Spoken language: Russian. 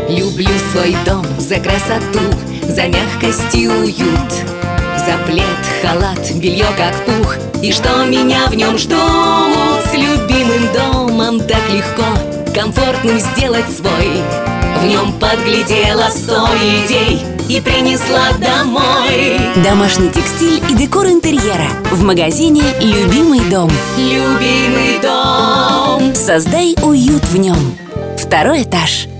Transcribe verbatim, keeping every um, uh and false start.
Люблю свой дом за красоту, за мягкость и уют, за плед, халат, белье как пух, и что меня в нем ждут. С любимым домом так легко комфортным сделать свой. В нем подглядела сто идей и принесла домой. Домашний текстиль и декор интерьера в магазине «Любимый дом». Любимый дом. Создай уют в нем. Второй этаж.